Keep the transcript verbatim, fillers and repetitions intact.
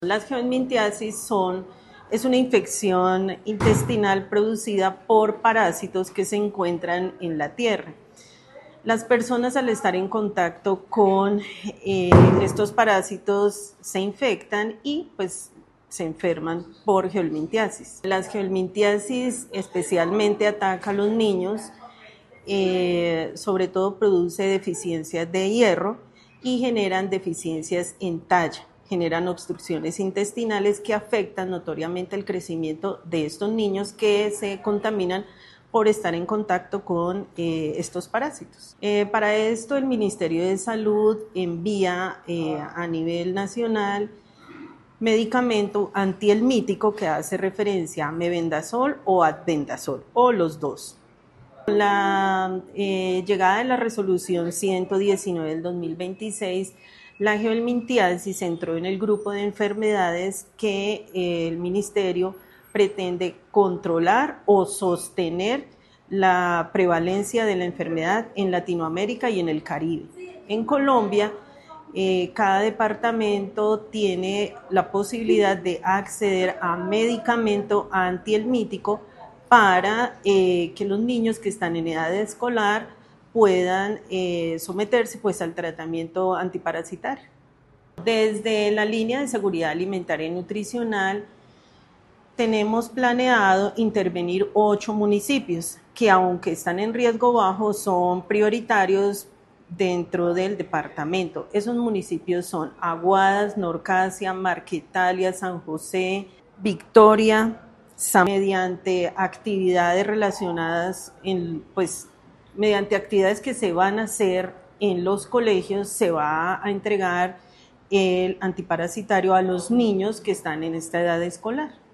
Las geomintiasis son, es una infección intestinal producida por parásitos que se encuentran en la tierra. Las personas, al estar en contacto con eh, estos parásitos, se infectan y pues se enferman por geomintiasis. Las geomintiasis especialmente ataca a los niños, eh, sobre todo produce deficiencias de hierro y generan deficiencias en talla. Generan obstrucciones intestinales que afectan notoriamente el crecimiento de estos niños que se contaminan por estar en contacto con eh, estos parásitos. Eh, para esto el Ministerio de Salud envía eh, a nivel nacional medicamento antihelmítico que hace referencia a mebendazol o albendazol, o los dos. La eh, llegada de la resolución ciento diecinueve del dos mil veintiséis, la geomintiasis entró en el grupo de enfermedades que eh, el ministerio pretende controlar o sostener la prevalencia de la enfermedad en Latinoamérica y en el Caribe. En Colombia, eh, cada departamento tiene la posibilidad de acceder a medicamento antihelmítico para eh, que los niños que están en edad escolar puedan eh, someterse pues, al tratamiento antiparasitario. Desde la línea de seguridad alimentaria y nutricional tenemos planeado intervenir ocho municipios que, aunque están en riesgo bajo, son prioritarios dentro del departamento. Esos municipios son Aguadas, Norcasia, Marquetalia, San José, Victoria, mediante actividades relacionadas, en, pues, mediante actividades que se van a hacer en los colegios, se va a entregar el antiparasitario a los niños que están en esta edad escolar.